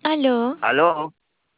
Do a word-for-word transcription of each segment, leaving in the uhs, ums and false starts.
Aló, Aló,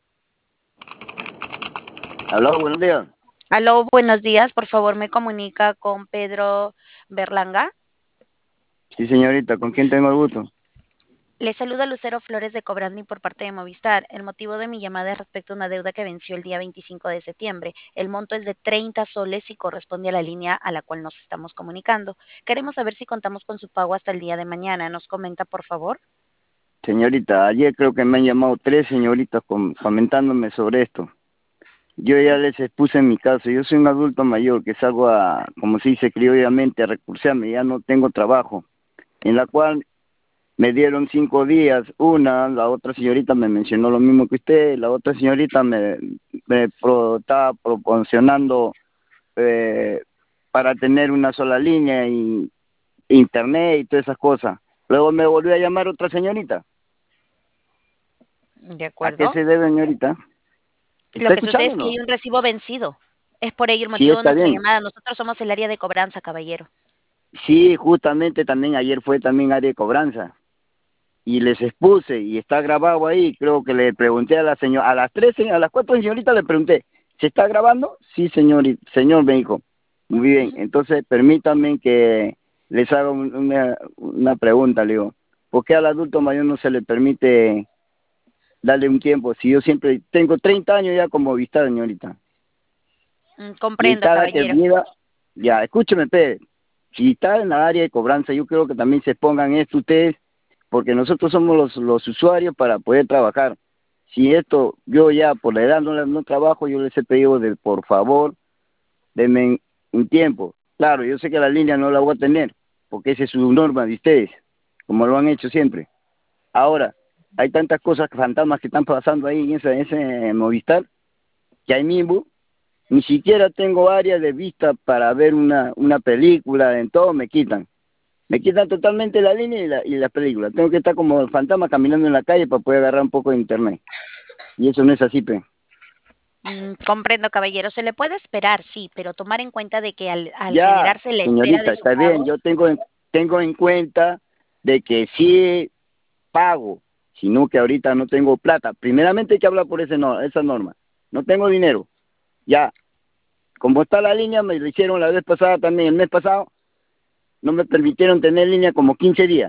aló, buenos días. aló, buenos días. Por favor, me comunica con Pedro Berlanga. Sí, señorita, ¿con quién tengo el gusto? Le saluda Lucero Flores de Cobrandi por parte de Movistar. El motivo de mi llamada es respecto a una deuda que venció el día veinticinco de septiembre. El monto es de treinta soles y corresponde a la línea a la cual nos estamos comunicando. Queremos saber si contamos con su pago hasta el día de mañana. ¿Nos comenta, por favor? Señorita, ayer creo que me han llamado tres señoritas com- comentándome sobre esto. Yo ya les expuse en mi caso, yo soy un adulto mayor que salgo a, como se dice criollamente, a recursearme, ya no tengo trabajo, en la cual me dieron cinco días, una, la otra señorita me mencionó lo mismo que usted, la otra señorita me, me pro- estaba proporcionando eh, para tener una sola línea y internet y todas esas cosas. Luego me volvió a llamar otra señorita. De ¿A qué acuerdo. se debe, señorita? Lo ¿Está que sucede escuchando o es que no? hay un recibo vencido. Es por ello el Sí, motivo de está nuestra bien. llamada. Nosotros somos el área de cobranza, caballero. Sí, justamente también ayer fue también área de cobranza. Y les expuse y está grabado ahí. Creo que le pregunté a la señora, a las tres, se- a las cuatro señoritas le pregunté, ¿se está grabando? Sí, señor, y- señor, me dijo. Muy bien, Ujú. entonces permítanme que les haga un- una, una pregunta, le digo. ¿Por qué al adulto mayor no se le permite darle un tiempo? Si yo siempre tengo treinta años ya como vista, señorita. Mm, Y comprendo, cada que caballero. llega, ya, escúcheme, Pérez, si está en la área de cobranza, yo creo que también se pongan esto ustedes, porque nosotros somos los, los usuarios para poder trabajar. Si esto, yo ya por la edad no, no trabajo, yo les he pedido de por favor, denme un tiempo. Claro, yo sé que la línea no la voy a tener, porque esa es su norma de ustedes, como lo han hecho siempre. Ahora, hay tantas cosas fantasmas que están pasando ahí en ese, en ese Movistar, que ahí mismo ni siquiera tengo área de vista para ver una, una película, en todo me quitan. Me quitan totalmente la línea y la, y la película. Tengo que estar como el fantasma caminando en la calle para poder agarrar un poco de internet. Y eso no es así, pe. Mm, comprendo, caballero. Se le puede esperar, sí, pero tomar en cuenta de que al, al Ya, generarse la espera de señorita, su está bien. pago, Yo tengo en, tengo en cuenta de que sí pago, sino que ahorita no tengo plata. Primeramente hay que hablar por ese no, esa norma. No tengo dinero. Ya, como está la línea, me lo hicieron la vez pasada también, el mes pasado, no me permitieron tener línea como quince días.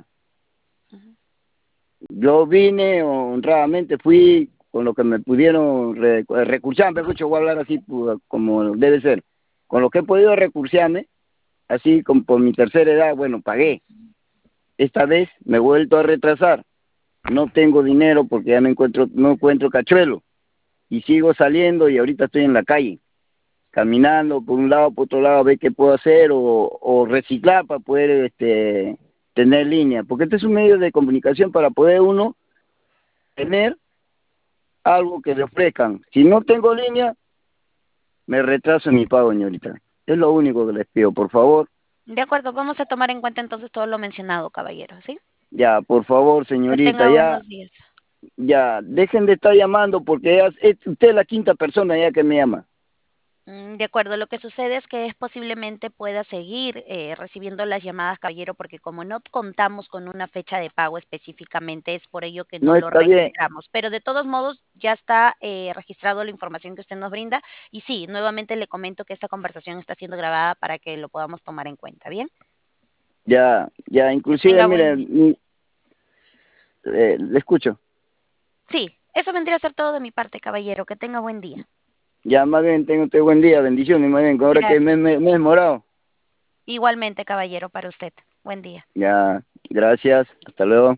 Yo vine honradamente, fui con lo que me pudieron re- recursarme, mucho voy a hablar así pu- como debe ser. Con lo que he podido recursarme, así como por mi tercera edad, bueno, pagué. Esta vez me he vuelto a retrasar. No tengo dinero porque ya no encuentro, no encuentro cachuelo. Y sigo saliendo y ahorita estoy en la calle, caminando por un lado, por otro lado, a ver qué puedo hacer o, o reciclar para poder este, tener línea. Porque este es un medio de comunicación para poder uno tener algo que le ofrezcan. Si no tengo línea, me retraso en mi pago, señorita. Es lo único que les pido, por favor. de acuerdo, vamos a tomar en cuenta entonces todo lo mencionado, caballero, ¿sí? Ya, por favor, Que señorita, tenga ya, buenos días. ya, dejen de estar llamando porque ya es usted la quinta persona ya que me llama. Mm, de acuerdo, lo que sucede es que es posiblemente pueda seguir eh, recibiendo las llamadas, caballero, porque como no contamos con una fecha de pago específicamente, es por ello que No no lo está bien, registramos. Pero de todos modos, ya está eh, registrado la información que usted nos brinda. Y sí, nuevamente le comento que esta conversación está siendo grabada para que lo podamos tomar en cuenta. ¿Bien? ya, ya, Que inclusive, tenga buen mire, día. mm, eh, le escucho. Sí, eso vendría a ser todo de mi parte, caballero. Que tenga buen día. Ya, más bien, tenga usted buen día, bendiciones, más bien, ahora que me, Gracias. me, me he morado. Igualmente, caballero, para usted. Buen día. Ya, gracias, hasta luego.